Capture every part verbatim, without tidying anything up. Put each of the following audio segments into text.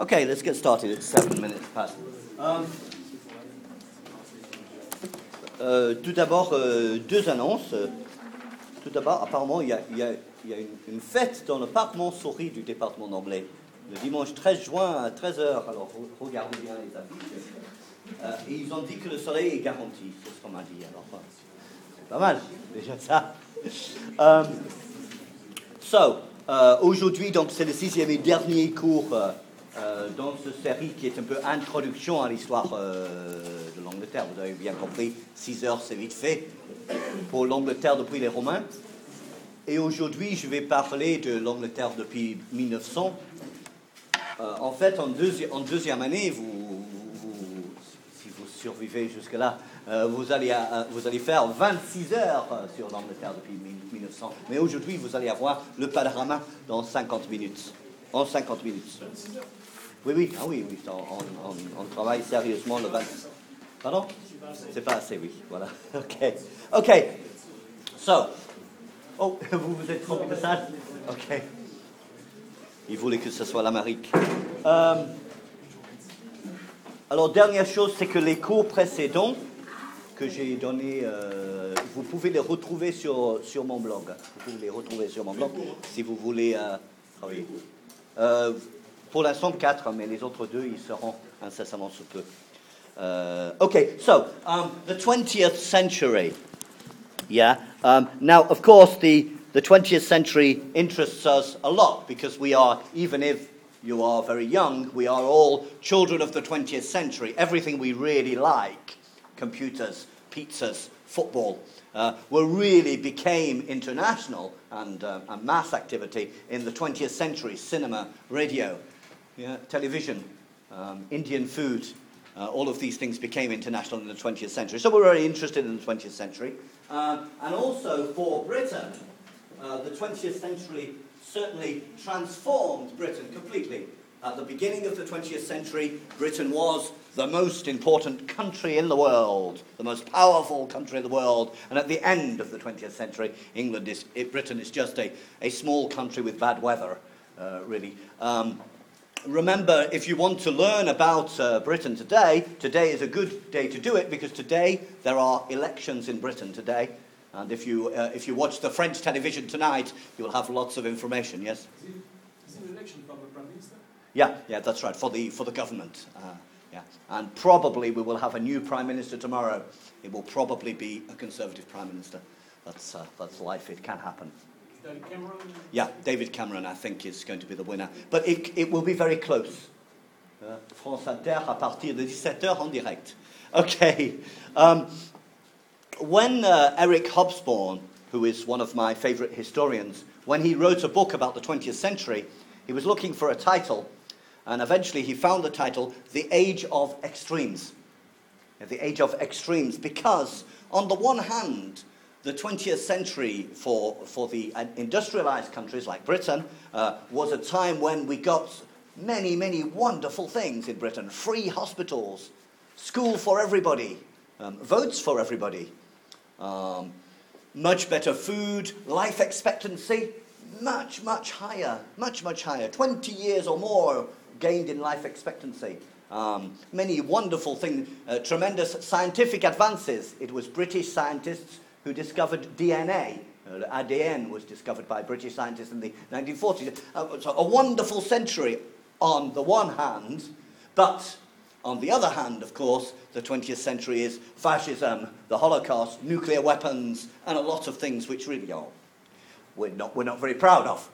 Okay, let's get started. It's seven minutes past. Um, euh, tout d'abord, euh, deux annonces. Tout d'abord, apparemment, il y a, il y a, il y a une, une fête dans le parc Montsouris du département d'Amblay, le dimanche treize juin à treize heures. Alors, regardez bien les affiches. Euh, et ils ont dit que le soleil est garanti, c'est ce qu'on m'a dit. Alors, c'est pas mal, déjà ça. Um, so, euh, aujourd'hui, donc, c'est le sixième et dernier cours euh, euh, dans cette série qui est un peu introduction à l'histoire euh, de l'Angleterre. Vous avez bien compris, six heures, c'est vite fait pour l'Angleterre depuis les Romains. Et aujourd'hui, je vais parler de l'Angleterre depuis mille neuf cents. Euh, en fait, en, deuxi- en deuxième année, vous, vous, vous, si vous survivez jusque-là, euh, vous, allez, euh, vous allez faire vingt-six heures sur l'Angleterre depuis mille neuf cents. Mais aujourd'hui, vous allez avoir le panorama dans cinquante minutes. En cinquante minutes. Oui, oui, ah oui, oui, on, on, on travaille sérieusement le vingt. Pardon? C'est pas assez, oui, voilà. OK. OK. So. Oh, vous vous êtes trompé de salle? OK. Il voulait que ce soit l'Amérique. Euh, alors, dernière chose, c'est que les cours précédents que j'ai donnés, euh, vous pouvez les retrouver sur, sur mon blog. Vous pouvez les retrouver sur mon blog si vous voulez euh, travailler. Euh, pour l'instant, quatre, mais les autres deux, ils seront incessamment sous peu. Uh, okay, so um, the twentieth century. Yeah. Um, now, of course, the, the twentieth century interests us a lot because we are, even if you are very young, we are all children of the twentieth century. Everything we really like, computers, pizzas, football, uh, were really became international and, uh, and mass activity in the twentieth century. Cinema, radio, yeah, television, um, Indian food. Uh, all of these things became international in the twentieth century. So we're very interested in the twentieth century. Um, and also for Britain, uh, the twentieth century certainly transformed Britain completely. At the beginning of the twentieth century, Britain was the most important country in the world, the most powerful country in the world. And at the end of the twentieth century, England is, it, Britain is just a, a small country with bad weather, uh, really. Um, Remember, if you want to learn about uh, Britain today, today is a good day to do it because today there are elections in Britain today. And if you uh, if you watch the French television tonight, you'll have lots of information, yes? Is it, is it an election for the Prime Minister? Yeah, yeah, that's right, for the, for the government. Uh, yeah. And probably we will have a new Prime Minister tomorrow. It will probably be a Conservative Prime Minister. That's, uh, that's life, it can happen. David Cameron? Yeah, David Cameron, I think, is going to be the winner. But it, it will be very close. Uh, France Inter à partir de dix-sept heures en direct. Okay. Um, when uh, Eric Hobsbawm, who is one of my favorite historians, when he wrote a book about the twentieth century, he was looking for a title, and eventually he found the title, The Age of Extremes. The Age of Extremes, because on the one hand, the twentieth century for, for the industrialized countries like Britain uh, was a time when we got many, many wonderful things in Britain. Free hospitals, school for everybody, um, votes for everybody, um, much better food, life expectancy, much, much higher, much, much higher. twenty years or more gained in life expectancy. Um, many wonderful things, uh, tremendous scientific advances. It was British scientists who discovered D N A. Uh, A D N was discovered by British scientists in the nineteen forties. Uh, so a wonderful century on the one hand, but on the other hand, of course, the twentieth century is fascism, the Holocaust, nuclear weapons, and a lot of things which really are we're not, we're not very proud of.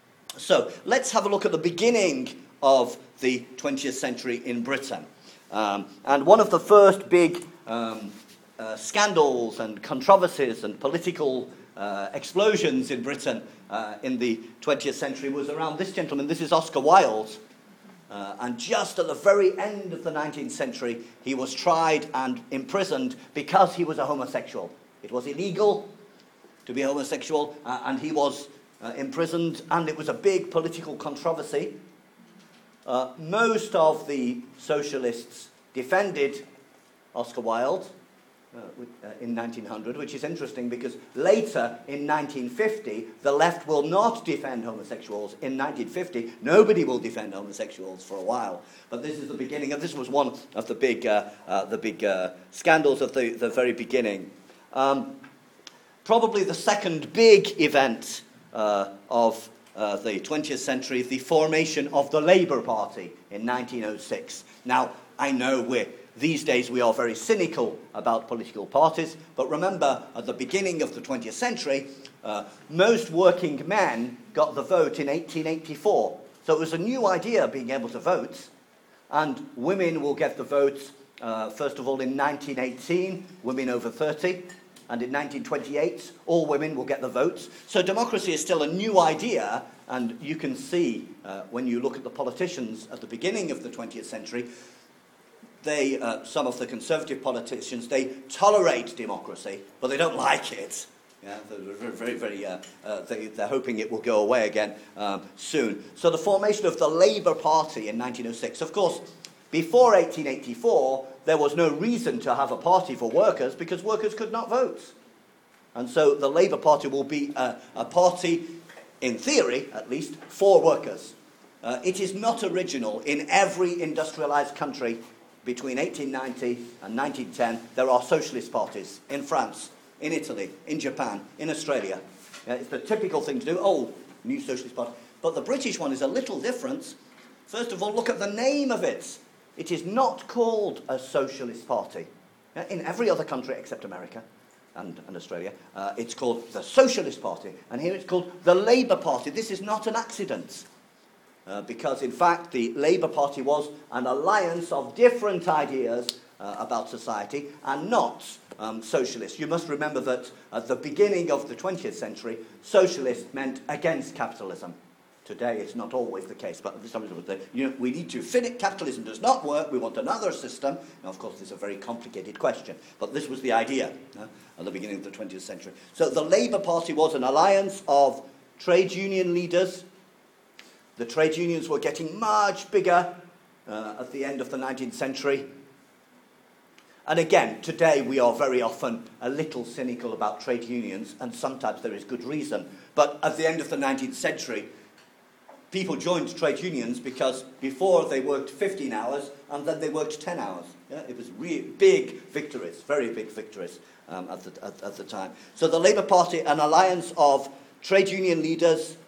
So let's have a look at the beginning of the twentieth century in Britain. Um, and one of the first big um, Uh, scandals and controversies and political uh, explosions in Britain uh, in the twentieth century was around this gentleman. This is Oscar Wilde. Uh, and just at the very end of the nineteenth century, he was tried and imprisoned because he was a homosexual. It was illegal to be homosexual, uh, and he was uh, imprisoned, and it was a big political controversy. Uh, most of the socialists defended Oscar Wilde. uh, with, uh, in nineteen hundred, which is interesting because later in nineteen fifty, the left will not defend homosexuals. In nineteen fifty, nobody will defend homosexuals for a while. But this is the beginning, and this was one of the big, uh, uh, the big uh, scandals of the, the very beginning. Um, probably the second big event uh, of uh, the twentieth century, the formation of the Labour Party in nineteen oh six. Now, I know we're These days we are very cynical about political parties, but remember, at the beginning of the twentieth century, uh, most working men got the vote in eighteen eighty-four. So it was a new idea, being able to vote, and women will get the vote, uh, first of all, in nineteen eighteen, women over thirty, and in nineteen twenty-eight, all women will get the vote. So democracy is still a new idea, and you can see, uh, when you look at the politicians at the beginning of the twentieth century, They, uh, some of the conservative politicians, they tolerate democracy, but they don't like it. Yeah, they're very, very, uh, uh, they, they're hoping it will go away again um, soon. So the formation of the Labour Party in nineteen oh six, of course, before eighteen eighty-four, there was no reason to have a party for workers because workers could not vote. And so the Labour Party will be a, a party, in theory at least, for workers. Uh, it is not original. In every industrialised country between eighteen ninety and nineteen ten, there are socialist parties in France, in Italy, in Japan, in Australia. Uh, it's the typical thing to do. Oh, new socialist party. But the British one is a little different. First of all, look at the name of it. It is not called a socialist party. Uh, in every other country except America and, and Australia, uh, it's called the Socialist Party. And here it's called the Labour Party. This is not an accident. Uh, because, in fact, the Labour Party was an alliance of different ideas uh, about society and not um, socialist. You must remember that at the beginning of the twentieth century, socialist meant against capitalism. Today, it's not always the case, but this time it was the, you know, we need to finish, capitalism does not work, we want another system. Now, of course, this is a very complicated question, but this was the idea uh, at the beginning of the twentieth century. So the Labour Party was an alliance of trade union leaders. The trade unions were getting much bigger uh, at the end of the nineteenth century. And again, today we are very often a little cynical about trade unions, and sometimes there is good reason. But at the end of the nineteenth century, people joined trade unions because before they worked fifteen hours, and then they worked ten hours. Yeah? It was really big victories, very big victories um, at, the, at, at the time. So the Labour Party, an alliance of trade union leaders,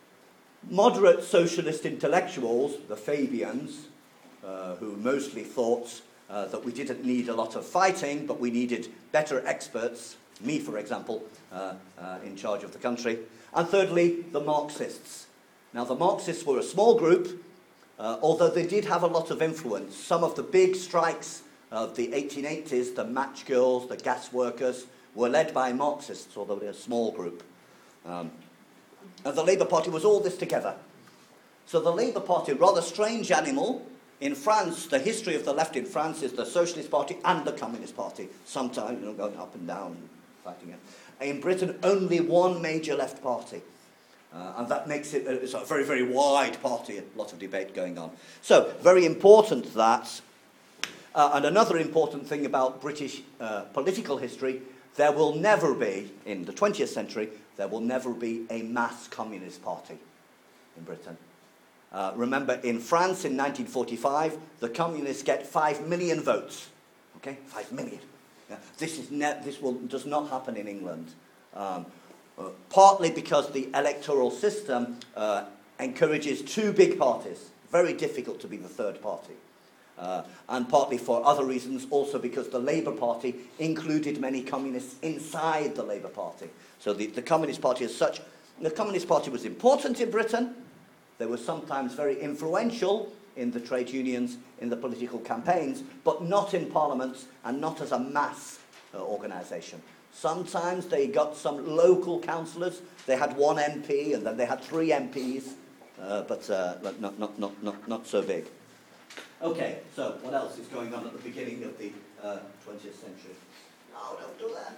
moderate socialist intellectuals, the Fabians, uh, who mostly thought uh, that we didn't need a lot of fighting, but we needed better experts, me, for example, uh, uh, in charge of the country. And thirdly, the Marxists. Now, the Marxists were a small group, uh, although they did have a lot of influence. Some of the big strikes of the eighteen eighties, the match girls, the gas workers, were led by Marxists, although they're a small group. Um, And the Labour Party was all this together. So the Labour Party, rather strange animal. In France, the history of the left in France is the Socialist Party and the Communist Party. Sometimes, you know, going up and down and fighting it. In Britain, only one major left party. Uh, and that makes it a, it's a very, very wide party, a lot of debate going on. So, very important that. Uh, and another important thing about British uh, political history, there will never be, in the twentieth century, there will never be a mass communist party in Britain. Uh, remember, in France in nineteen forty-five, the communists get five million votes. Okay, five million. Yeah. This is ne- this will does not happen in England. Um, uh, partly because the electoral system uh, encourages two big parties. Very difficult to be the third party. Uh, and partly for other reasons, also because the Labour Party included many communists inside the Labour Party. So the, the Communist Party as such, the Communist Party was important in Britain. They were sometimes very influential in the trade unions, in the political campaigns, but not in parliaments and not as a mass uh, organisation. Sometimes they got some local councillors. They had one M P and then they had three M Ps, uh, but uh, not, not, not, not, not so big. Okay, so what else is going on at the beginning of the uh, twentieth century? No, don't do that.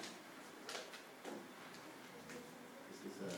This is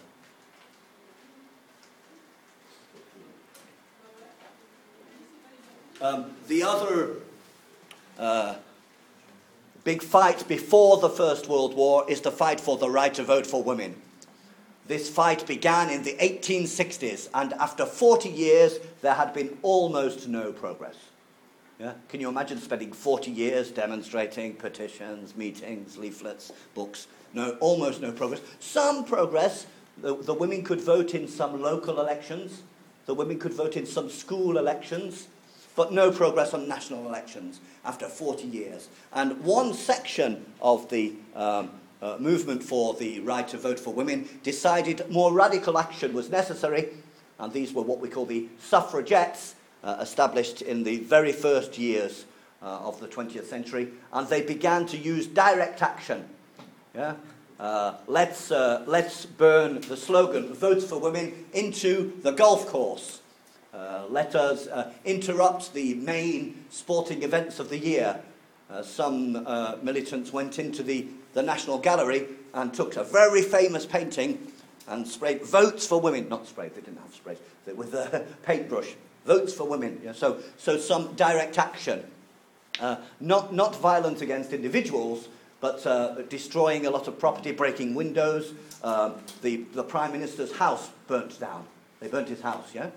uh... um, the other uh, big fight before the First World War is the fight for the right to vote for women. This fight began in the eighteen sixties, and after forty years, there had been almost no progress. Yeah? Can you imagine spending forty years demonstrating, petitions, meetings, leaflets, books? No, almost no progress. Some progress. The, the women could vote in some local elections. The women could vote in some school elections. But no progress on national elections after forty years. And one section of the um, uh, movement for the right to vote for women decided more radical action was necessary. And these were what we call the suffragettes, uh, established in the very first years uh, of the twentieth century. And they began to use direct action. Yeah? Uh, let's, uh, let's burn the slogan, Votes for Women, into the golf course. Uh, let us uh, interrupt the main sporting events of the year. Uh, some uh, militants went into the, the National Gallery and took a very famous painting and sprayed Votes for Women. Not sprayed, they didn't have sprays. With a paintbrush. Votes for Women. Yeah, so, so some direct action. Uh, not, not violence against individuals, but uh, destroying a lot of property, breaking windows. Uh, the, the Prime Minister's house burnt down. They burnt his house, yeah?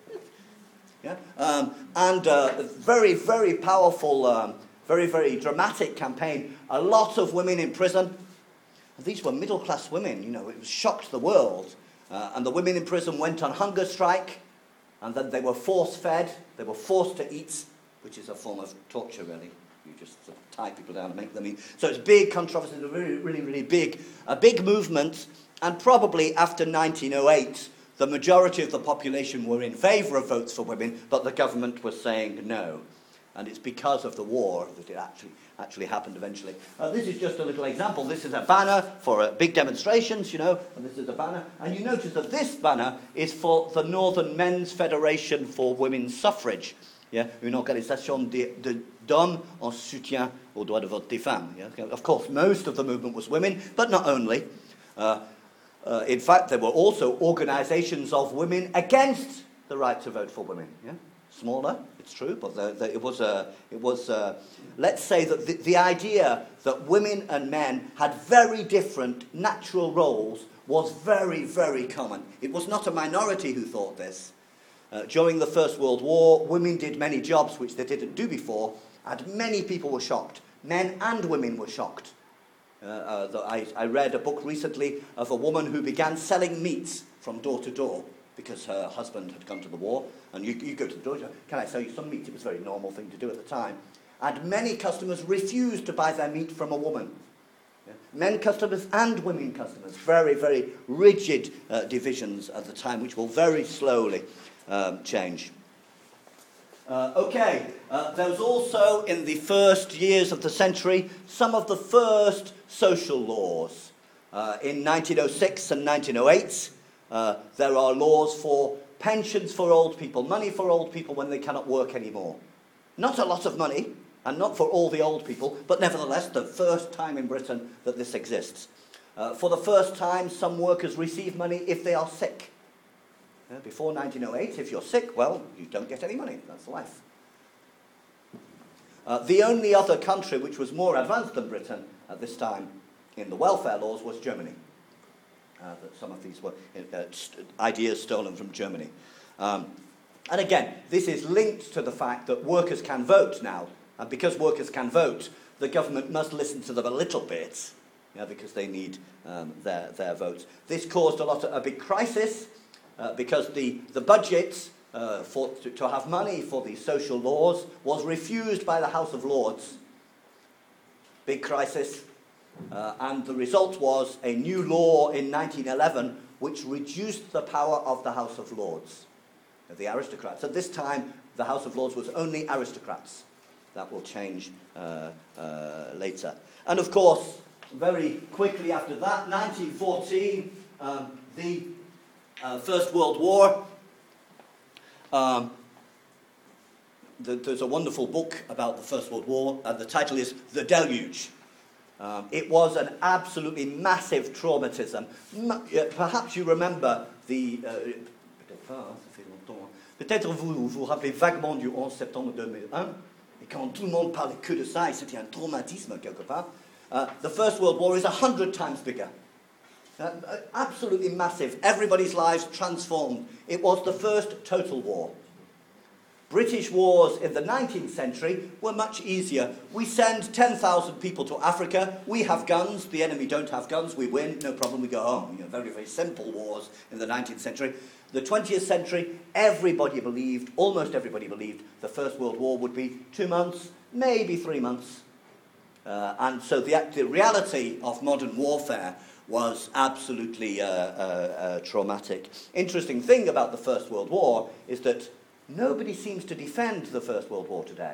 Yeah? Um, and uh, a very, very powerful, um, very, very dramatic campaign. A lot of women in prison. And these were middle-class women, you know, it shocked the world. Uh, and the women in prison went on hunger strike, and then they were force-fed. They were forced to eat, which is a form of torture, really. You just sort of tie people down and make them eat. So it's big controversy, a really, really, really big, a big movement. And probably after nineteen oh eight, the majority of the population were in favour of votes for women, but the government was saying no. And it's because of the war that it actually, actually happened eventually. Uh, this is just a little example. This is a banner for uh, big demonstrations, you know, and this is a banner. And you notice that this banner is for the Northern Men's Federation for Women's Suffrage. Yeah, une organisation de, de, d'hommes en soutien au droit de vote des femmes. Yeah? Of course, most of the movement was women, but not only. Uh, uh, in fact, there were also organizations of women against the right to vote for women. Yeah? Smaller, it's true, but the, the, it was, a, it was a, let's say that the, the idea that women and men had very different natural roles was very, very common. It was not a minority who thought this. Uh, during the First World War, women did many jobs which they didn't do before, and many people were shocked. Men and women were shocked. Uh, uh, the, I, I read a book recently of a woman who began selling meats from door to door because her husband had gone to the war. And you, you go to the door, can I sell you some meat? It was a very normal thing to do at the time. And many customers refused to buy their meat from a woman. Yeah. Men customers and women customers. Very, very rigid uh, divisions at the time, which will very slowly Um, change. Uh, okay, uh, there was also, in the first years of the century, some of the first social laws. Uh, in nineteen oh six and nineteen oh eight, uh, there are laws for pensions for old people, money for old people when they cannot work anymore. Not a lot of money, and not for all the old people, but nevertheless, the first time in Britain that this exists. Uh, for the first time, some workers receive money if they are sick. Uh, before nineteen oh eight, if you're sick, well, you don't get any money. That's life. Uh, the only other country which was more advanced than Britain at this time in the welfare laws was Germany. Uh, that some of these were uh, st- ideas stolen from Germany. Um, and again, this is linked to the fact that workers can vote now. And because workers can vote, the government must listen to them a little bit, yeah, because they need um, their, their votes. This caused a lot of a big crisis. Uh, because the, the budget uh, for, to, to have money for these social laws was refused by the House of Lords. Big crisis. Uh, and the result was a new law in nineteen eleven which reduced the power of the House of Lords, the aristocrats. At this time, the House of Lords was only aristocrats. That will change uh, uh, later. And of course, very quickly after that, nineteen fourteen, um, the Uh, First World War. Um, the, there's a wonderful book about the First World War, and the title is The Deluge. Um, it was an absolutely massive traumatism. M- perhaps you remember the... Uh, peut-être pas, hein, ça fait longtemps. Peut-être vous vous rappelez vaguement du onze septembre deux mille un. Et quand tout le monde parlait que de ça, et c'était un traumatisme quelque part, uh, the First World War is a hundred times bigger. Uh, absolutely massive. Everybody's lives transformed. It was the first total war. British wars in the nineteenth century were much easier. We send ten thousand people to Africa. We have guns. The enemy don't have guns. We win. No problem. We go home. You know, very, very simple wars in the nineteenth century. The twentieth century, everybody believed, almost everybody believed, the First World War would be two months, maybe three months. Uh, and so the, the reality of modern warfare was absolutely uh, uh, uh, traumatic. Interesting thing about the First World War is that nobody seems to defend the First World War today.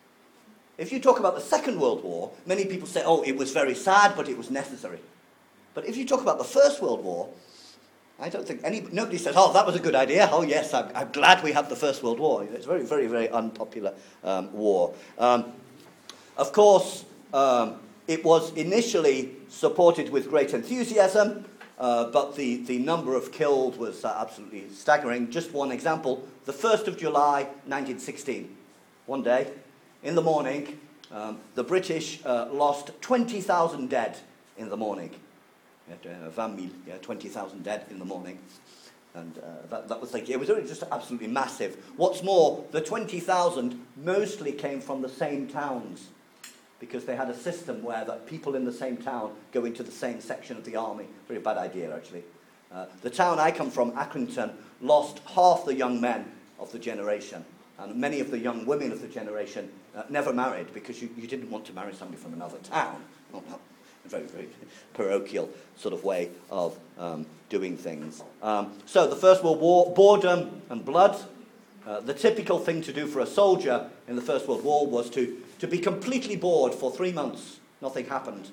If you talk about the Second World War, many people say, oh, it was very sad, but it was necessary. But if you talk about the First World War, I don't think any, nobody says, oh, that was a good idea. Oh, yes, I'm, I'm glad we had the First World War. It's a very, very, very unpopular um, war. Um, of course, um, it was initially supported with great enthusiasm, uh, but the, the number of killed was uh, absolutely staggering. Just one example, the first of July, nineteen sixteen, one day, in the morning, um, the British uh, lost twenty thousand dead in the morning. twenty mille, yeah, twenty thousand dead in the morning. And uh, that, that was like, it was really just absolutely massive. What's more, the twenty thousand mostly came from the same towns, because they had a system where that people in the same town go into the same section of the army. Very bad idea, actually. Uh, the town I come from, Accrington, lost half the young men of the generation. And many of the young women of the generation uh, never married, because you, you didn't want to marry somebody from another town. Not, not a very, very parochial sort of way of um, doing things. Um, so the First World War, boredom and blood. Uh, the typical thing to do for a soldier in the First World War was to, to be completely bored for three months. Nothing happened.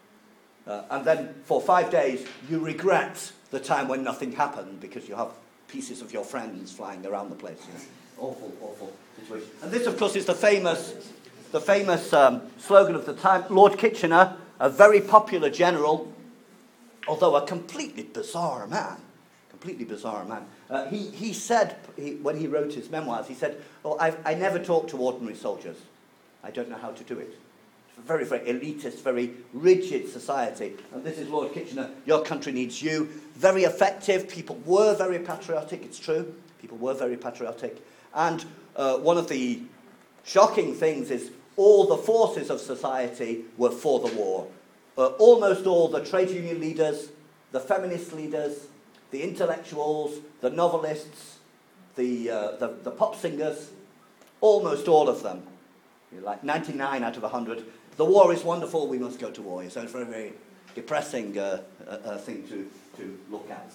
Uh, and then for five days, you regret the time when nothing happened, because you have pieces of your friends flying around the place. You know? Awful, awful situation. And this, of course, is the famous, the famous um, slogan of the time. Lord Kitchener, a very popular general, although a completely bizarre man. Completely bizarre man. Uh, he, he said, he, when he wrote his memoirs, he said, oh, I've, I never talk to ordinary soldiers. I don't know how to do it. It's a very, very elitist, very rigid society. And this is Lord Kitchener. Your country needs you. Very effective. People were very patriotic, it's true. People were very patriotic. And uh, one of the shocking things is all the forces of society were for the war. Uh, almost all the trade union leaders, the feminist leaders, the intellectuals, the novelists, the, uh, the, the pop singers, almost all of them, like ninety-nine out of one hundred, the war is wonderful, we must go to war. So it's a very, very depressing uh, uh, uh, thing to, to look at.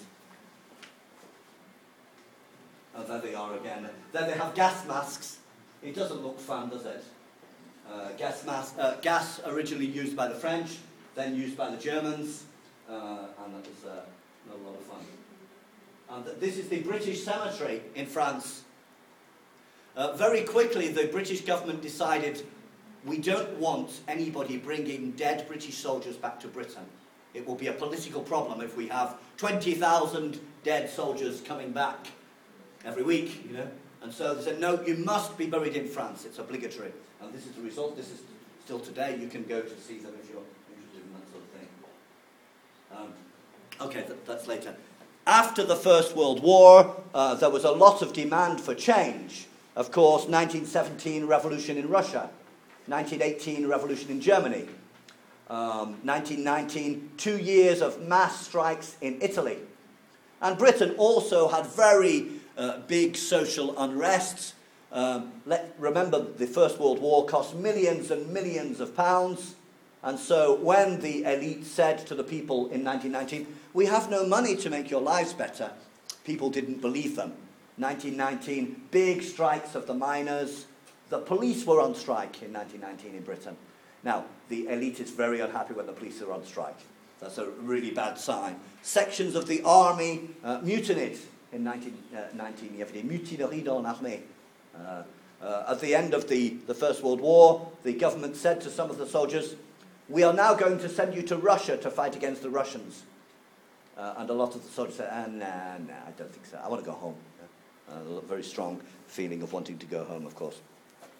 Oh, there they are again. There they have gas masks. It doesn't look fun, does it? Uh, gas mask, uh, gas originally used by the French, then used by the Germans, uh, and that was uh, not a lot of fun. And this is the British cemetery in France. Uh, very quickly, the British government decided, we don't want anybody bringing dead British soldiers back to Britain. It will be a political problem if we have twenty thousand dead soldiers coming back every week, you know. And so they said, no, you must be buried in France. It's obligatory. And this is the result. This is still today. You can go to see them if you're interested in that sort of thing. Um, okay, th- that's later. After the First World War, uh, there was a lot of demand for change. Of course, nineteen seventeen revolution in Russia, nineteen eighteen revolution in Germany, um, nineteen nineteen, two years of mass strikes in Italy. And Britain also had very uh, big social unrests. Um, let, remember, the First World War cost millions and millions of pounds. And so when the elite said to the people in nineteen nineteen, we have no money to make your lives better, people didn't believe them. nineteen nineteen, big strikes of the miners. The police were on strike in nineteen nineteen in Britain. Now, the elite is very unhappy when the police are on strike. That's a really bad sign. Sections of the army uh, mutinied in nineteen nineteen. You have the mutinerie dans l'armée. Uh, uh, at the end of the, the First World War, the government said to some of the soldiers, we are now going to send you to Russia to fight against the Russians. Uh, and a lot of the soldiers said, ah, nah, nah, I don't think so. I want to go home. Uh, a very strong feeling of wanting to go home, of course.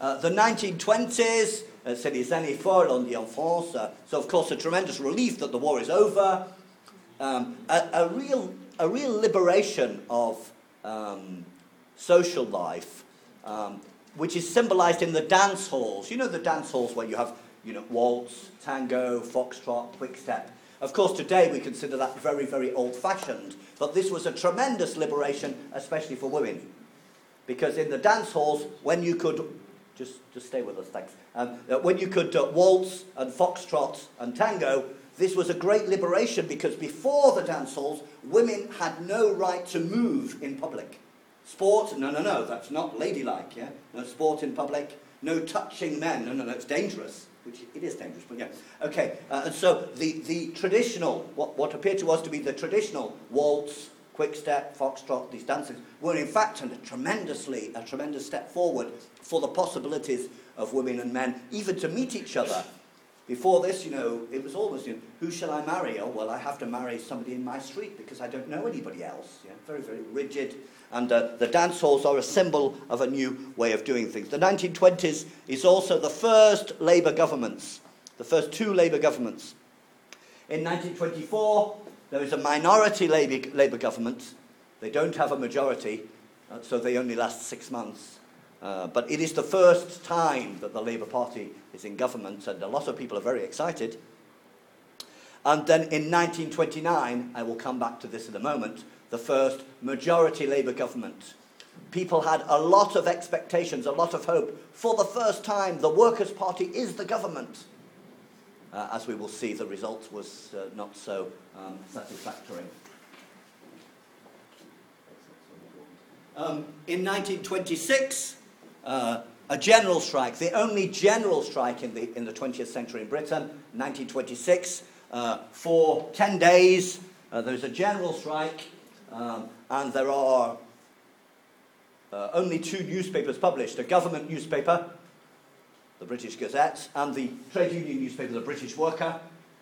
Uh, the nineteen twenties, uh, c'est les années folles, on dit en France. Uh, so, of course, a tremendous relief that the war is over. Um, a, a real, a real liberation of um, social life, um, which is symbolized in the dance halls. You know the dance halls where you have, you know, waltz, tango, foxtrot, quick-step. Of course, today we consider that very, very old-fashioned, but this was a tremendous liberation, especially for women. Because in the dance halls, when you could, just, just stay with us, thanks, um, uh, when you could uh, waltz and foxtrot and tango, this was a great liberation because before the dance halls, women had no right to move in public. Sport, no, no, no, that's not ladylike, yeah? No sport in public, no touching men, no, no, no, it's dangerous. Which it is dangerous, but yeah. Okay, uh, and so the, the traditional, what, what appeared to us to be the traditional waltz, quick-step, foxtrot, these dances, were in fact a tremendously, a tremendous step forward for the possibilities of women and men, even to meet each other. Before this, you know, it was always, you know, who shall I marry? Oh, well, I have to marry somebody in my street because I don't know anybody else. Yeah? Very, very rigid. And uh, the dance halls are a symbol of a new way of doing things. The nineteen twenties is also the first Labour governments, the first two Labour governments. In nineteen twenty-four, there is a minority Labour, Labour government. They don't have a majority, uh, so they only last six months. Uh, but it is the first time that the Labour Party is in government, and a lot of people are very excited. And then in nineteen twenty-nine, I will come back to this in a moment, the first majority Labour government. People had a lot of expectations, a lot of hope. For the first time, the Workers' Party is the government. Uh, as we will see, the result was uh, not so um, satisfactory. Um, in nineteen twenty-six, uh, a general strike, the only general strike in the, in the twentieth century in Britain, nineteen twenty-six, uh, for ten days, uh, there's a general strike, um, and there are uh, only two newspapers published, a government newspaper, the British Gazette, and the trade union newspaper, the British Worker.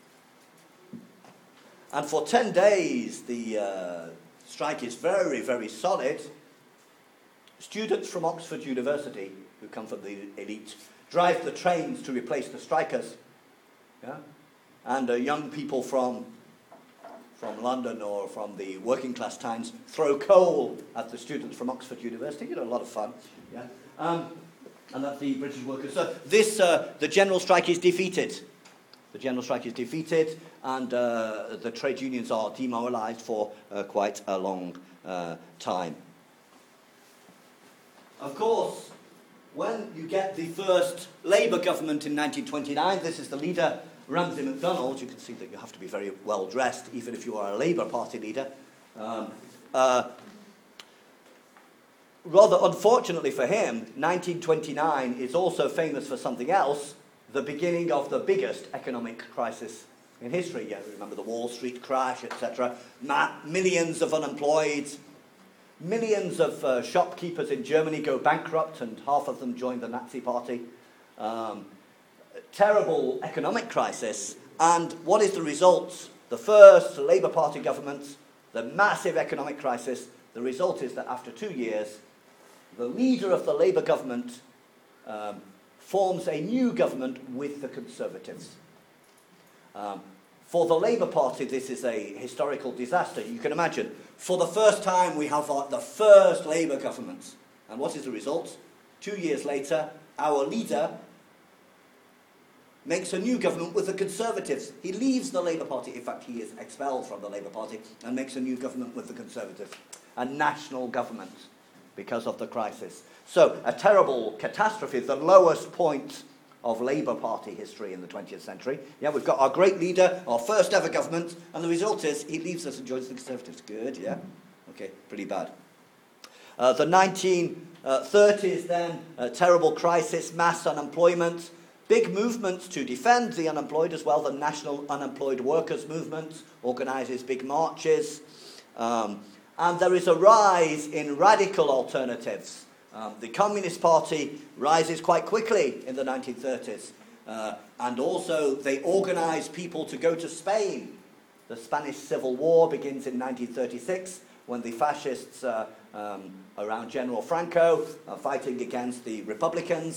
And for ten days, the uh, strike is very, very solid. Students from Oxford University, who come from the elite, drive the trains to replace the strikers. Yeah? And uh, young people from, from London or from the working class towns throw coal at the students from Oxford University. You know, a lot of fun. Yeah? Um, and that's the British Workers. So this, uh, the general strike is defeated. The general strike is defeated, and uh, the trade unions are demoralized for uh, quite a long uh, time. Of course, when you get the first Labour government in nineteen twenty-nine, this is the leader, Ramsay MacDonald. You can see that you have to be very well dressed, even if you are a Labour Party leader. Um, uh, rather unfortunately for him, nineteen twenty-nine is also famous for something else, the beginning of the biggest economic crisis in history. Yeah, remember the Wall Street crash, et cetera. Ma- millions of unemployed. Millions of uh, shopkeepers in Germany go bankrupt, and half of them join the Nazi Party. Um, terrible economic crisis. And what is the result? The first Labour Party government, the massive economic crisis. The result is that after two years, the leader of the Labour government um, forms a new government with the Conservatives. Um, For the Labour Party, this is a historical disaster. You can imagine, for the first time, we have uh, the first Labour government. And what is the result? Two years later, our leader makes a new government with the Conservatives. He leaves the Labour Party. In fact, he is expelled from the Labour Party and makes a new government with the Conservatives. A national government because of the crisis. So, a terrible catastrophe, the lowest point of Labour Party history in the twentieth century. Yeah, we've got our great leader, our first ever government, and the result is he leaves us and joins the Conservatives. Good, yeah? Okay, pretty bad. Uh, the nineteen thirties then, a terrible crisis, mass unemployment, big movements to defend the unemployed as well. The National Unemployed Workers Movement organises big marches. Um, and there is a rise in radical alternatives. Um, the Communist Party rises quite quickly in the nineteen thirties. Uh, and also they organise people to go to Spain. The Spanish Civil War begins in nineteen thirty-six when the fascists uh, um, around General Franco are fighting against the Republicans.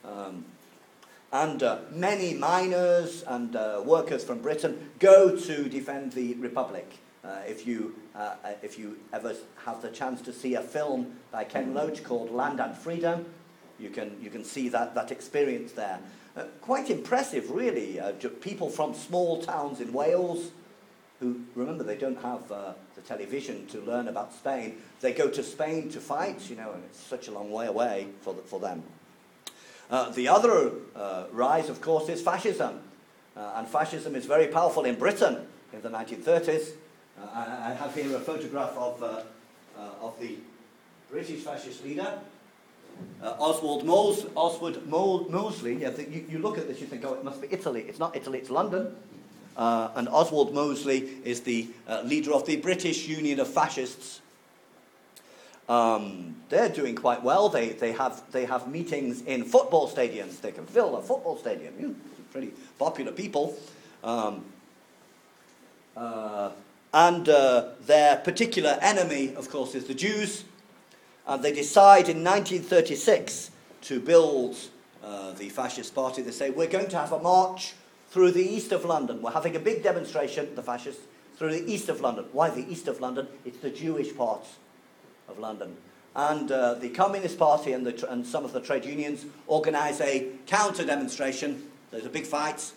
Um, and uh, many miners and uh, workers from Britain go to defend the Republic. Uh, if you uh, if you ever have the chance to see a film by Ken Loach called Land and Freedom, you can you can see that that experience there. Uh, quite impressive, really. Uh, people from small towns in Wales, who, remember, they don't have uh, the television to learn about Spain. They go to Spain to fight, you know, and it's such a long way away for the, for them. Uh, the other uh, rise, of course, is fascism. Uh, and fascism is very powerful in Britain in the nineteen thirties. Uh, I, I have here a photograph of, uh, uh, of the British fascist leader, uh, Oswald, Mos Oswald Mo Mosley. Yeah, the, you, you look at this, you think, oh, it must be Italy. It's not Italy, it's London. Uh, and Oswald Mosley is the uh, leader of the British Union of Fascists. Um, they're doing quite well. They, they, have, they have meetings in football stadiums. They can fill a football stadium. You know, pretty popular people. Um, uh, and uh, their particular enemy, of course, is the Jews. And they decide in nineteen thirty-six to build uh, the fascist party. They say, we're going to have a march through the east of London. We're having a big demonstration, the fascists, through the east of London. Why the east of London? It's the Jewish part of London. And uh, the Communist Party and, the, and some of the trade unions organise a counter-demonstration. There's a big fight.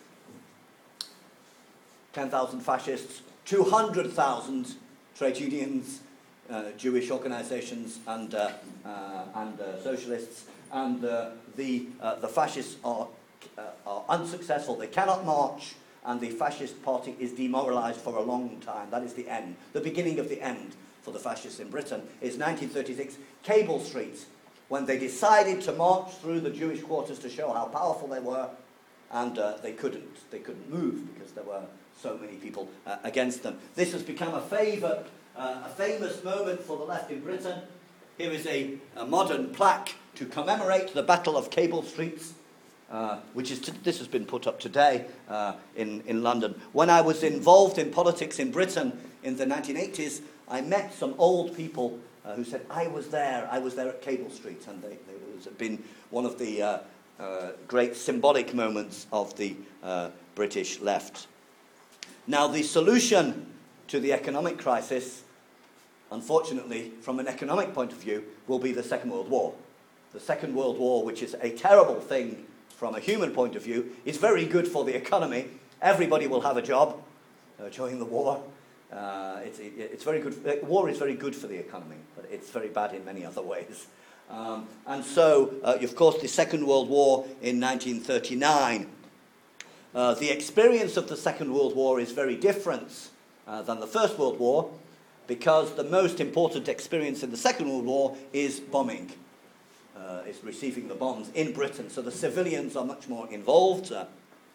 ten thousand fascists, two hundred thousand trade unions, uh, Jewish organisations and, uh, uh, and uh, socialists. And uh, the, uh, the fascists are Uh, are unsuccessful. They cannot march, and the fascist party is demoralised for a long time. That is the end. The beginning of the end for the fascists in Britain is nineteen thirty-six, Cable Street, when they decided to march through the Jewish quarters to show how powerful they were, and uh, they couldn't. They couldn't move because there were so many people uh, against them. This has become a favourite, uh, a famous moment for the left in Britain. Here is a, a modern plaque to commemorate the Battle of Cable Street. Uh, which is t this has been put up today uh, in, in London. When I was involved in politics in Britain in the nineteen eighties, I met some old people uh, who said, I was there, I was there at Cable Street, and they, they, it has been one of the uh, uh, great symbolic moments of the uh, British left. Now, the solution to the economic crisis, unfortunately, from an economic point of view, will be the Second World War. The Second World War, which is a terrible thing from a human point of view, is very good for the economy. Everybody will have a job uh, during the war. Uh, it's, it, it's very good. Uh, war is very good for the economy, but it's very bad in many other ways. Um, and so, uh, of course, the Second World War in nineteen thirty-nine. Uh, the experience of the Second World War is very different uh, than the First World War, because the most important experience in the Second World War is bombing. Uh, is receiving the bombs in Britain, so the civilians are much more involved. Uh,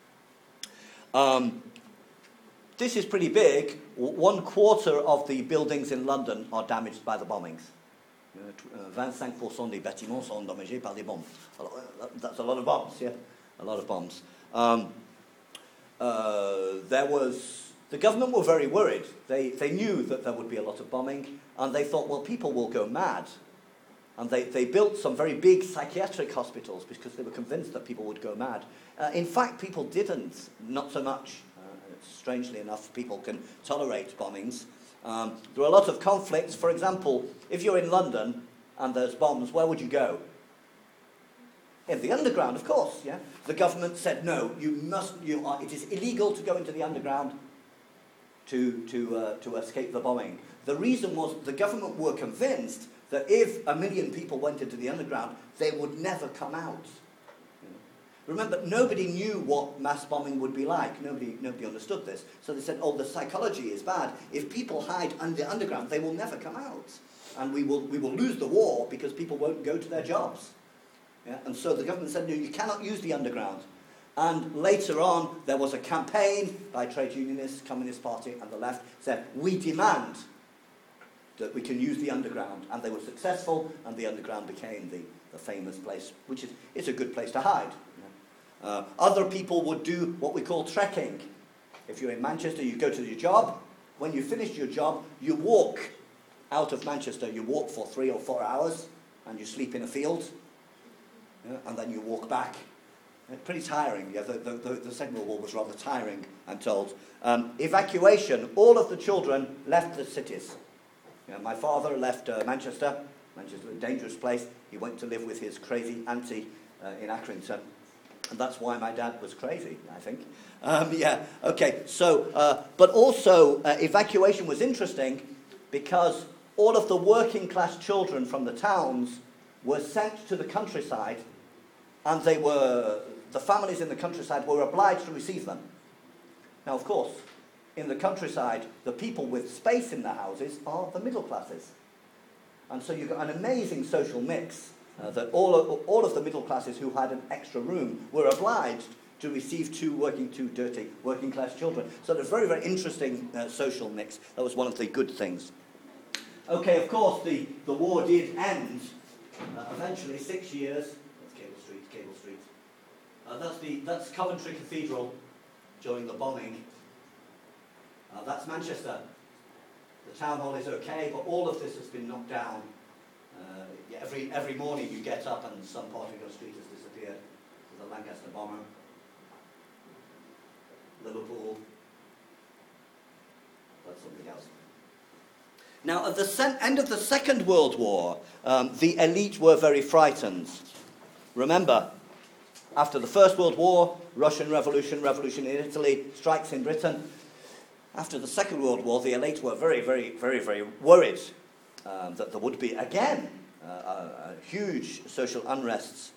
um, this is pretty big. W one quarter of the buildings in London are damaged by the bombings. twenty-five percent des bâtiments sont endommagés par des bombes. That's a lot of bombs, yeah, a lot of bombs. Um, uh, there was the government were very worried. They they knew that there would be a lot of bombing, and they thought, well, people will go mad. And they, they built some very big psychiatric hospitals because they were convinced that people would go mad. Uh, in fact, people didn't, not so much. Uh, strangely enough, people can tolerate bombings. Um, there are a lot of conflicts. For example, if you're in London and there's bombs, where would you go? In the underground, of course, yeah. The government said, no, you must, you are, it is illegal to go into the underground to, to, uh, to escape the bombing. The reason was the government were convinced that if a million people went into the underground, they would never come out. You know? Remember, nobody knew what mass bombing would be like. Nobody, nobody understood this. So they said, oh, the psychology is bad. If people hide in the underground, they will never come out. And we will, we will lose the war because people won't go to their jobs. Yeah? And so the government said, no, you cannot use the underground. And later on, there was a campaign by trade unionists, Communist Party, and the left, said, we demand that we can use the underground. And they were successful, and the underground became the, the famous place, which is it's a good place to hide. Uh, other people would do what we call trekking. If you're in Manchester, you go to your job. When you finish your job, you walk out of Manchester. You walk for three or four hours, and you sleep in a field. yeah, and then you walk back. Yeah, pretty tiring. Yeah, the, the, the, the Second World War was rather tiring, I'm told. Um, evacuation, all of the children left the cities. Yeah, my father left uh, Manchester. Manchester, a dangerous place. He went to live with his crazy auntie uh, in Accrington. And that's why my dad was crazy, I think. Um, yeah, okay. So, uh, but also uh, evacuation was interesting because all of the working class children from the towns were sent to the countryside, and they were, the families in the countryside were obliged to receive them. Now, of course, in the countryside, the people with space in their houses are the middle classes. And so you've got an amazing social mix uh, that all of, all of the middle classes who had an extra room were obliged to receive two working, two dirty working class children. So there's a very, very interesting uh, social mix. That was one of the good things. Okay, of course, the, the war did end uh, eventually, six years. That's Cable Street, Cable Street. Uh, that's, the, that's Coventry Cathedral during the bombing. Uh, that's Manchester. The town hall is okay, but all of this has been knocked down. Uh, yeah, every, every morning you get up and some part of your street has disappeared. There's a Lancaster bomber. Liverpool. That's something else. Now, at the sen- end of the Second World War, um, the elite were very frightened. Remember, after the First World War, Russian Revolution, revolution in Italy, strikes in Britain. After the Second World War, the elite were very, very, very, very worried um, that there would be, again, uh, uh, uh, huge social unrests.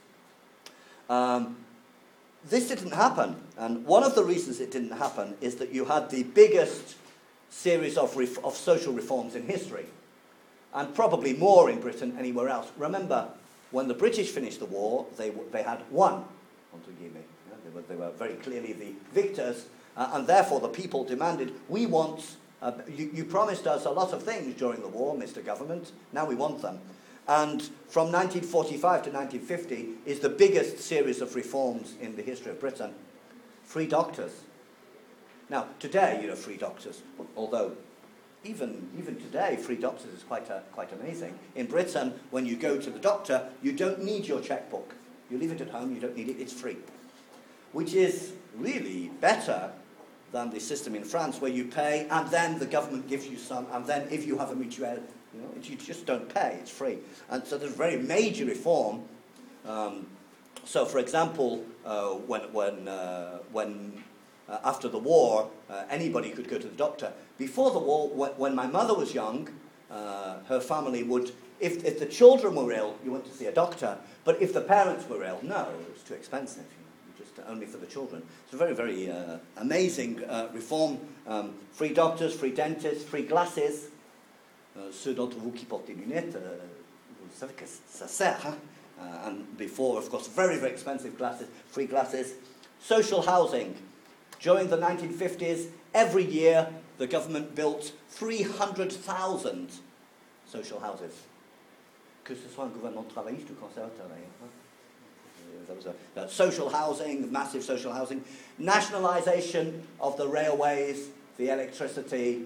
Um, this didn't happen, and one of the reasons it didn't happen is that you had the biggest series of, ref- of social reforms in history, and probably more in Britain anywhere else. Remember, when the British finished the war, they, w- they had won, entre guillemets. You know, they, were, they were very clearly the victors. Uh, and therefore the people demanded, we want, uh, you, you promised us a lot of things during the war, Mister Government, now we want them. And from nineteen forty-five to nineteen fifty is the biggest series of reforms in the history of Britain. Free doctors. Now, today, you know, free doctors, although even, even today, free doctors is quite, a, quite amazing. In Britain, when you go to the doctor, you don't need your checkbook. You leave it at home, you don't need it, it's free. Which is really better than the system in France where you pay and then the government gives you some, and then if you have a mutuelle, you know, you just don't pay, it's free. And so there's a very major reform. Um, so, for example, uh, when, when, uh, when uh, after the war, uh, anybody could go to the doctor. Before the war, when, when my mother was young, uh, her family would, if, if the children were ill, you went to see a doctor, but if the parents were ill, no, it was too expensive. Only for the children. It's a very, very uh, amazing uh, reform. Um, free doctors, free dentists, free glasses. Uh, ceux d'entre vous qui portent des lunettes, uh, vous savez que ça sert. Hein? Uh, and before, of course, very, very expensive glasses, free glasses. Social housing. During the nineteen fifties, every year, the government built three hundred thousand social houses. Que ce soit un gouvernement travailliste ou conservateur, d'ailleurs. There was a, a social housing, massive social housing, nationalisation of the railways, the electricity,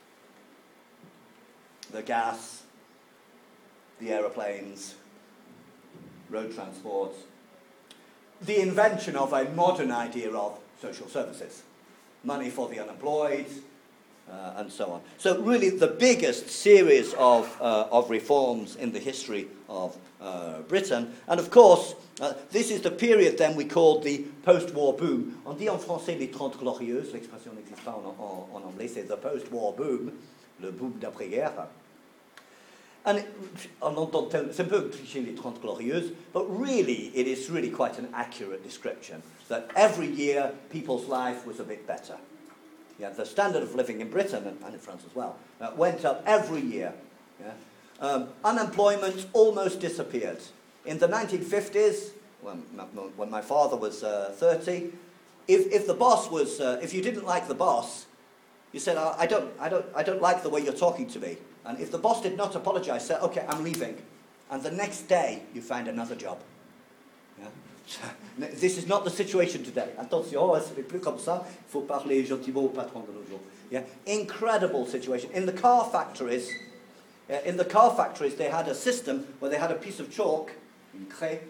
the gas, the aeroplanes, road transport, the invention of a modern idea of social services, money for the unemployed, uh, and so on. So really the biggest series of, uh, of reforms in the history of uh, Britain. And of course, uh, this is the period then we called the post-war boom. On dit en français les Trente Glorieuses, l'expression n'existe pas en, en, en anglais, c'est the post-war boom, le boom d'après-guerre. And it, on entend c'est un peu cliché les Trente Glorieuses, but really it is really quite an accurate description that every year people's life was a bit better. Yeah, the standard of living in Britain, and, and in France as well, uh, went up every year. Yeah? Um, unemployment almost disappeared. In the nineteen fifties, when, when my father was uh, thirty, if, if the boss was, uh, if you didn't like the boss, you said, oh, I, don't, I, don't, I don't like the way you're talking to me. And if the boss did not apologize, say, okay, I'm leaving. And the next day, you find another job. Yeah? This is not the situation today. Attention, ce n'est plus comme ça. Il faut parler gentiment au patron de nos jours. Yeah? Incredible situation. In the car factories, uh, in the car factories, they had a system where they had a piece of chalk, une craie,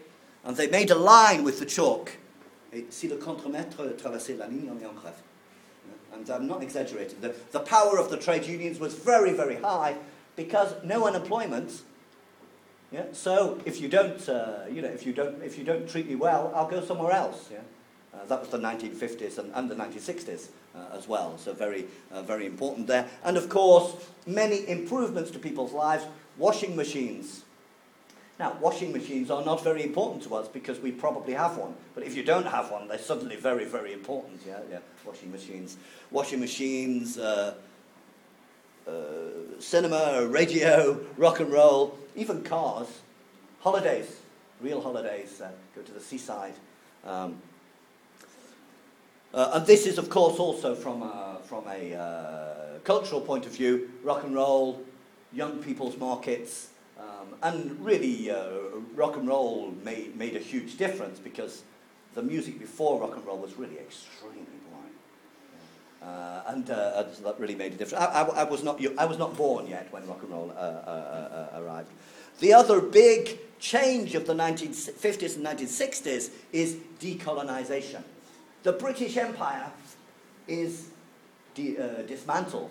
And they made a line with the chalk. Et si le contremaître traversait la ligne, on est en grève. And I'm not exaggerating. The, the power of the trade unions was very, very high because no unemployment. Yeah? So if you don't, uh, you know, if you don't, if you don't treat me well, I'll go somewhere else. Yeah? Uh, that was the nineteen fifties and, and the nineteen sixties uh, as well. So very, uh, very important there. And of course, many improvements to people's lives. Washing machines. Now, washing machines are not very important to us because we probably have one. But if you don't have one, they're suddenly very, very important. Yeah, yeah. Washing machines, washing machines, uh, uh, cinema, radio, rock and roll, even cars, holidays, real holidays. Uh, go to the seaside. Um, uh, and this is, of course, also from a, from a uh, cultural point of view, rock and roll, young people's markets. Um, and really, uh, rock and roll made, made a huge difference because the music before rock and roll was really extremely boring. Uh, and uh, that really made a difference. I, I, I, was not, I was not born yet when rock and roll uh, uh, uh, arrived. The other big change of the nineteen fifties and nineteen sixties is decolonization. The British Empire is de- uh, dismantled.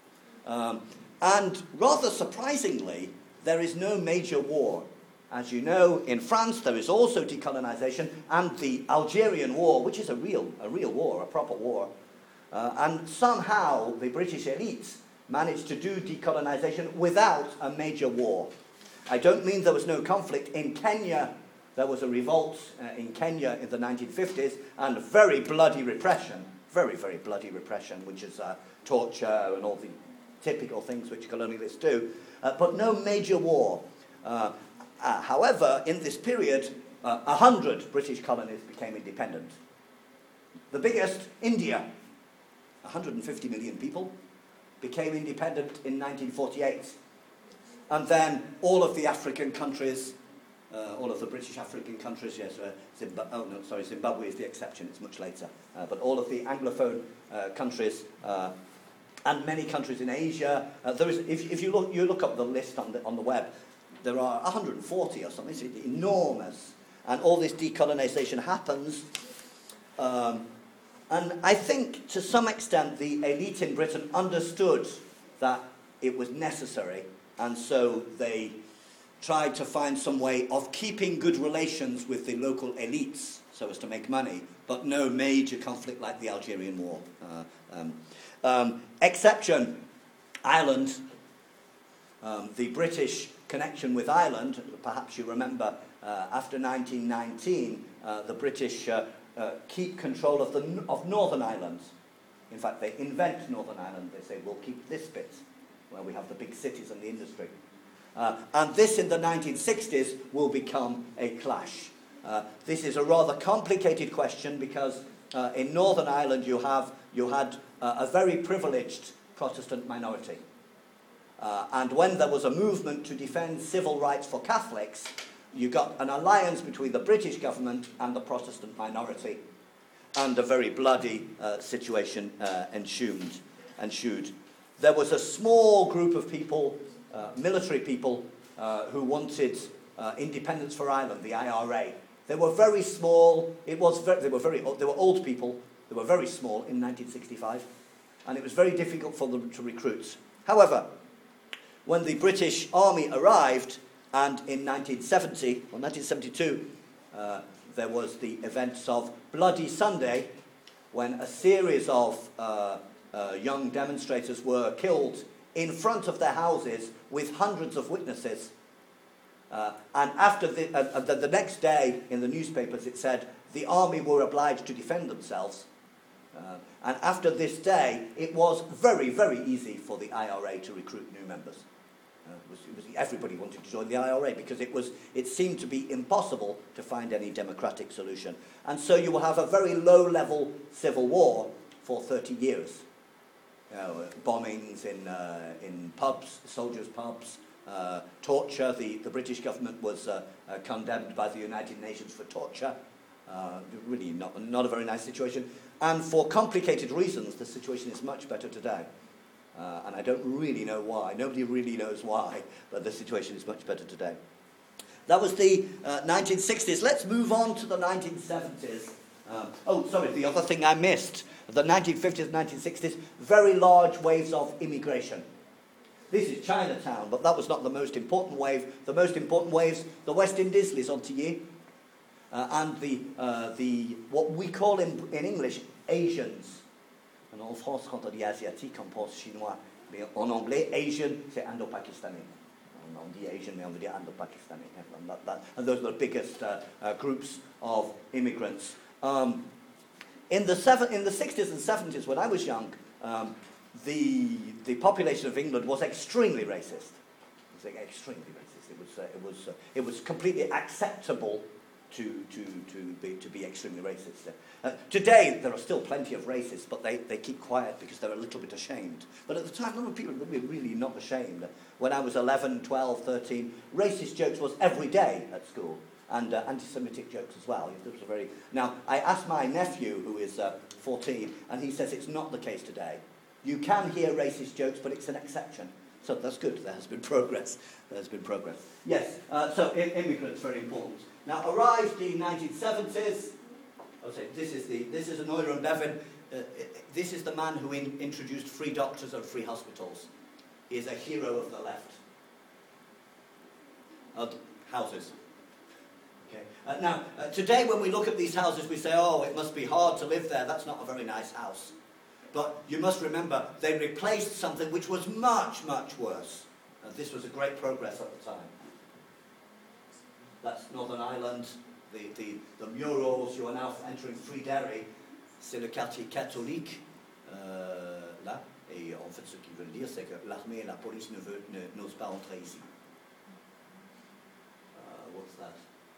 Um, and rather surprisingly, there is no major war. As you know, in France there is also decolonization and the Algerian War, which is a real, a real war, a proper war. Uh, and somehow the British elites managed to do decolonization without a major war. I don't mean there was no conflict. In Kenya, there was a revolt uh, in Kenya in the nineteen fifties and very bloody repression, very, very bloody repression, which is uh, torture and all the typical things which colonialists do. Uh, but no major war. Uh, uh, however, in this period, uh, one hundred British colonies became independent. The biggest, India, one hundred fifty million people, became independent in nineteen forty-eight. And then all of the African countries, uh, all of the British African countries, yes, uh, Zimba- oh no, sorry, Zimbabwe is the exception, it's much later. Uh, but all of the Anglophone uh, countries, uh, and many countries in Asia. Uh, there is, if, if you look, you look up the list on the on the web, there are one hundred forty or something. It's enormous, and all this decolonization happens. Um, and I think, to some extent, the elite in Britain understood that it was necessary, and so they tried to find some way of keeping good relations with the local elites, so as to make money, but no major conflict like the Algerian War. Uh, um, Um, exception, Ireland, um, the British connection with Ireland, perhaps you remember, uh, after nineteen nineteen, uh, the British uh, uh, keep control of, the, of Northern Ireland. In fact, they invent Northern Ireland. They say, we'll keep this bit, where we have the big cities and the industry. Uh, and this, in the nineteen sixties, will become a clash. Uh, this is a rather complicated question because uh, in Northern Ireland you have you had uh, a very privileged Protestant minority. Uh, and when there was a movement to defend civil rights for Catholics, you got an alliance between the British government and the Protestant minority, and a very bloody uh, situation uh, ensued, ensued. There was a small group of people, uh, military people, uh, who wanted uh, independence for Ireland, the I R A. They were very small. It was very, they were very they were old people. They were very small in nineteen sixty-five, and it was very difficult for them to recruit. However, when the British Army arrived, and in nineteen seventy, or nineteen seventy-two, uh, there was the events of Bloody Sunday, when a series of uh, uh, young demonstrators were killed in front of their houses with hundreds of witnesses. Uh, and after the, uh, the, the next day, in the newspapers, it said the army were obliged to defend themselves. Uh, and after this day, it was very, very easy for the I R A to recruit new members. Uh, it was, it was, everybody wanted to join the I R A because it was it seemed to be impossible to find any democratic solution. And so you will have a very low-level civil war for thirty years. You know, bombings in uh, in pubs, soldiers' pubs, uh, torture. The, the British government was uh, uh, condemned by the United Nations for torture. Uh, really not, not a very nice situation. And for complicated reasons, the situation is much better today. Uh, and I don't really know why. Nobody really knows why, but the situation is much better today. That was the uh, nineteen sixties. Let's move on to the nineteen seventies. Um, oh, sorry, the other thing I missed. The nineteen fifties and nineteen sixties, very large waves of immigration. This is Chinatown, but that was not the most important wave. The most important waves, the West Indies, les Antillais, uh, and the, uh, the, what we call in, in English, Asians. And en France, quand on dit asiatique, on pense chinois. Mais en anglais, Asian, c'est Indo-Pakistanais. On dit Asian, mais on veut dire Indo-Pakistanais. And, that, that, and those are the biggest uh, uh, groups of immigrants. Um, in, the seven, in the sixties and seventies, when I was young, um, the, the population of England was extremely racist. It was extremely racist. It was, uh, it was, uh, it was completely acceptable to, to, to, be, to be extremely racist. Uh, today, there are still plenty of racists, but they, they keep quiet because they're a little bit ashamed. But at the time, a lot of people were really not ashamed. When I was eleven, twelve, thirteen, racist jokes was every day at school, and uh, anti-Semitic jokes as well. It was a very... Now, I asked my nephew, who is uh, fourteen, and he says it's not the case today. You can hear racist jokes, but it's an exception. So that's good. There has been progress. There has been progress. Yes, uh, so I- immigrants, very important. Now, arrived the nineteen seventies. I'll say this is the this is Anoira and Bevin. Uh, this is the man who in, introduced free doctors and free hospitals. He is a hero of the left. Uh, houses. Okay. Uh, now, uh, today when we look at these houses, we say, "Oh, it must be hard to live there. That's not a very nice house." But you must remember, they replaced something which was much, much worse. And this was a great progress at the time. That's Northern Ireland, the, the, the murals. You are now entering Free Derry. C'est le quartier catholique, euh, là. Et en fait, ce qu'ils veulent dire, c'est que l'armée et la police ne veut, ne, n'osent pas entrer ici. Uh, what's that?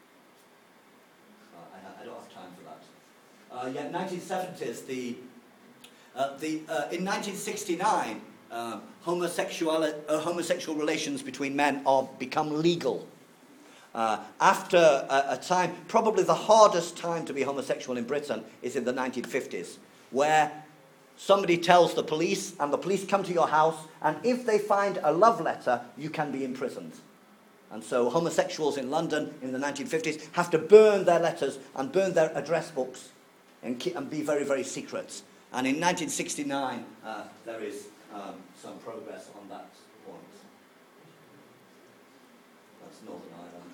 Uh, I, I don't have time for that. Uh, yeah, nineteen seventies, the... Uh, the, uh, in nineteen sixty-nine, uh, homosexual, uh, homosexual relations between men are become legal. Uh, after a, a time, probably the hardest time to be homosexual in Britain is in the nineteen fifties, where somebody tells the police, and the police come to your house, and if they find a love letter, you can be imprisoned. And so homosexuals in London in the nineteen fifties have to burn their letters and burn their address books and, keep, and be very, very secret. And in nineteen sixty-nine, uh, there is um, some progress on that point. That's Northern Ireland.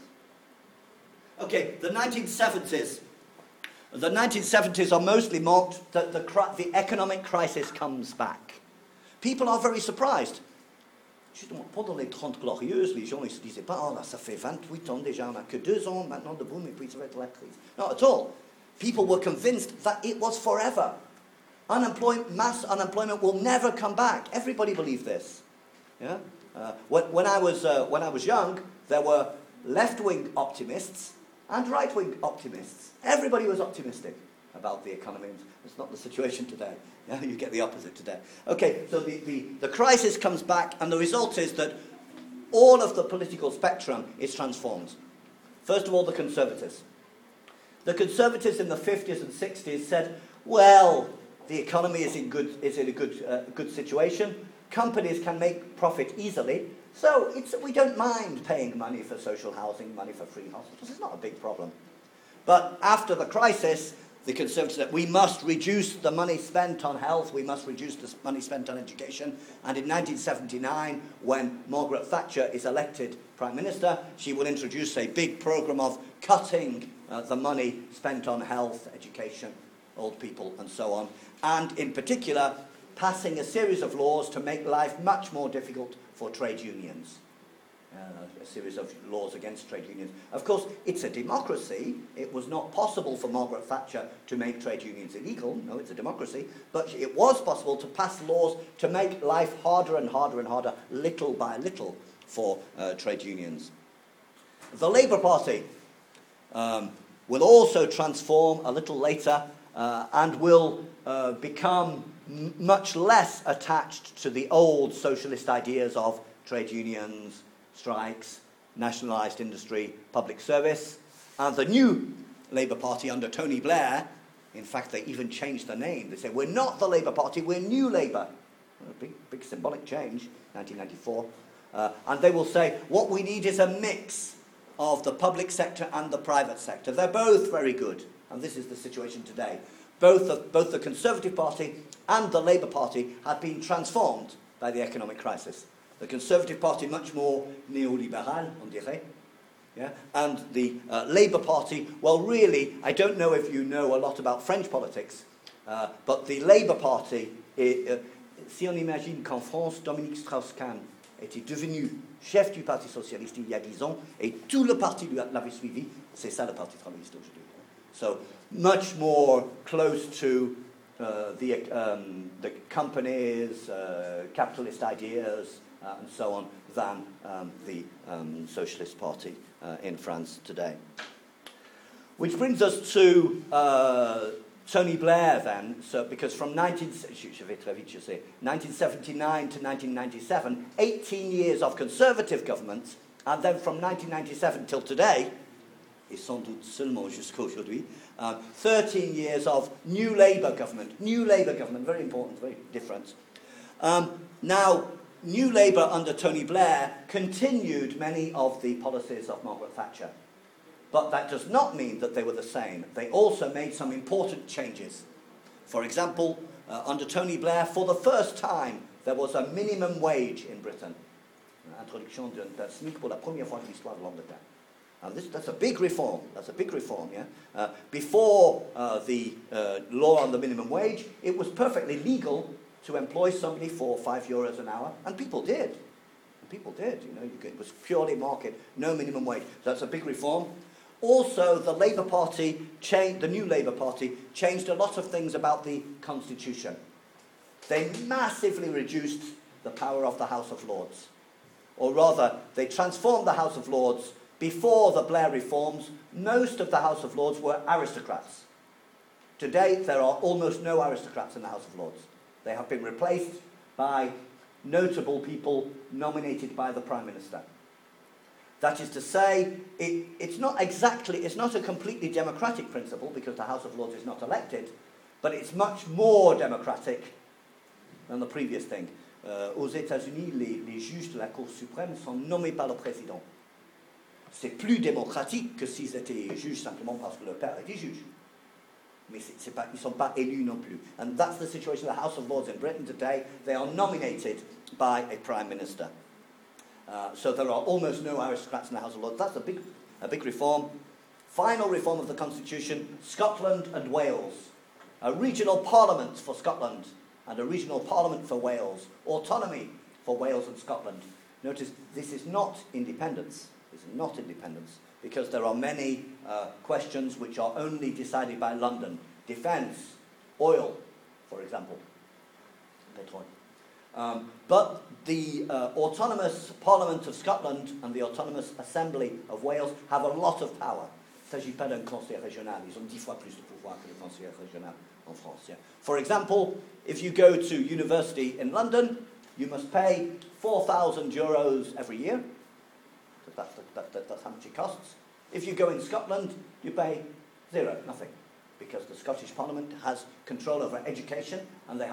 Okay, the nineteen seventies. The nineteen seventies are mostly marked that the, the economic crisis comes back. People are very surprised. Justement, pendant les Trente Glorieuses, les gens ne se disaient pas, oh là, ça fait vingt-huit ans déjà, on n'a que deux ans maintenant de boom, et puis ça va être la crise. Not at all. People were convinced that it was forever. Unemployment, mass unemployment will never come back. Everybody believed this. Yeah? Uh, when, when, I was, uh, when I was young, there were left-wing optimists and right-wing optimists. Everybody was optimistic about the economy. It's not the situation today. Yeah? You get the opposite today. Okay, so the, the, the crisis comes back, and the result is that all of the political spectrum is transformed. First of all, the Conservatives. The Conservatives in the fifties and sixties said, well, the economy is in good is in a good uh, good situation. Companies can make profit easily, so it's, we don't mind paying money for social housing, money for free hospitals. It's not a big problem. But after the crisis, the Conservatives said we must reduce the money spent on health, we must reduce the money spent on education. And in nineteen seventy-nine, when Margaret Thatcher is elected Prime Minister, she will introduce a big programme of cutting uh, the money spent on health, education, old people, and so on. And in particular, passing a series of laws to make life much more difficult for trade unions. Uh, a series of laws against trade unions. Of course, it's a democracy. It was not possible for Margaret Thatcher to make trade unions illegal. No, it's a democracy. But it was possible to pass laws to make life harder and harder and harder, little by little, for uh, trade unions. The Labour Party um, will also transform a little later uh, and will uh, become m- much less attached to the old socialist ideas of trade unions, strikes, nationalised industry, public service. And the new Labour Party under Tony Blair, in fact, they even changed the name. They say, we're not the Labour Party, we're New Labour. A big, big symbolic change, nineteen ninety-four. Uh, and they will say, what we need is a mix of the public sector and the private sector. They're both very good, and this is the situation today. Both the, both the Conservative Party and the Labour Party have been transformed by the economic crisis. The Conservative Party much more néolibéral, on dirait, yeah? And the uh, Labour Party, well, really, I don't know if you know a lot about French politics, uh, but the Labour Party, est, uh, si on imagine qu'en France, Dominique Strauss-Kahn était devenu chef du Parti socialiste il y a dix ans, et tout le parti l'avait suivi, c'est ça le Parti travailliste aujourd'hui. So, much more close to uh, the, um, the companies, uh, capitalist ideas, uh, and so on, than um, the um, Socialist Party uh, in France today. Which brings us to uh, Tony Blair then, so, because from nineteen, je vais très vite, je sais, nineteen seventy-nine to nineteen ninety-seven, eighteen years of Conservative governments, and then from nineteen ninety-seven till today, et sans doute seulement jusqu'à aujourd'hui, uh, thirteen years of New Labour government. New Labour government, very important, very different. Um, now, New Labour under Tony Blair continued many of the policies of Margaret Thatcher. But that does not mean that they were the same. They also made some important changes. For example, uh, under Tony Blair, for the first time, there was a minimum wage in Britain. Introduction d'un SMIC pour la première fois de l'histoire de l'Angleterre. And this, that's a big reform. That's a big reform, yeah? Uh, before uh, the uh, law on the minimum wage, it was perfectly legal to employ somebody for five euros an hour, and people did. And people did, you know, you could, it was purely market, no minimum wage. So that's a big reform. Also, the Labour Party, changed, the new Labour Party, changed a lot of things about the Constitution. They massively reduced the power of the House of Lords. Or rather, they transformed the House of Lords. Before the Blair reforms, most of the House of Lords were aristocrats. Today, there are almost no aristocrats in the House of Lords. They have been replaced by notable people nominated by the Prime Minister. That is to say, it, it's not exactly, it's not a completely democratic principle because the House of Lords is not elected, but it's much more democratic than the previous thing. Uh, aux États-Unis, les, les juges de la Cour suprême sont nommés par le président. C'est plus démocratique que s'ils étaient juges simplement parce que leur père était juge. Mais c'est, c'est pas, ils ne sont pas élus non plus. And that's the situation of the House of Lords in Britain today. They are nominated by a Prime Minister. Uh, so there are almost no aristocrats in the House of Lords. That's a big, a big reform. Final reform of the Constitution, Scotland and Wales. A regional parliament for Scotland and a regional parliament for Wales. Autonomy for Wales and Scotland. Notice this is not independence. This is not independence because there are many uh, questions which are only decided by London. Defence, oil, for example, petrol. Um, but the uh, autonomous Parliament of Scotland and the autonomous Assembly of Wales have a lot of power. Il ne s'agit pas d'un conseil régional. Ils ont dix fois plus de pouvoir que le conseil régional en France. Yeah. For example, if you go to university in London, you must pay four thousand euros every year. That's, that, that, that's how much it costs. If you go in Scotland, you pay zero, nothing, because the Scottish Parliament has control over education and they have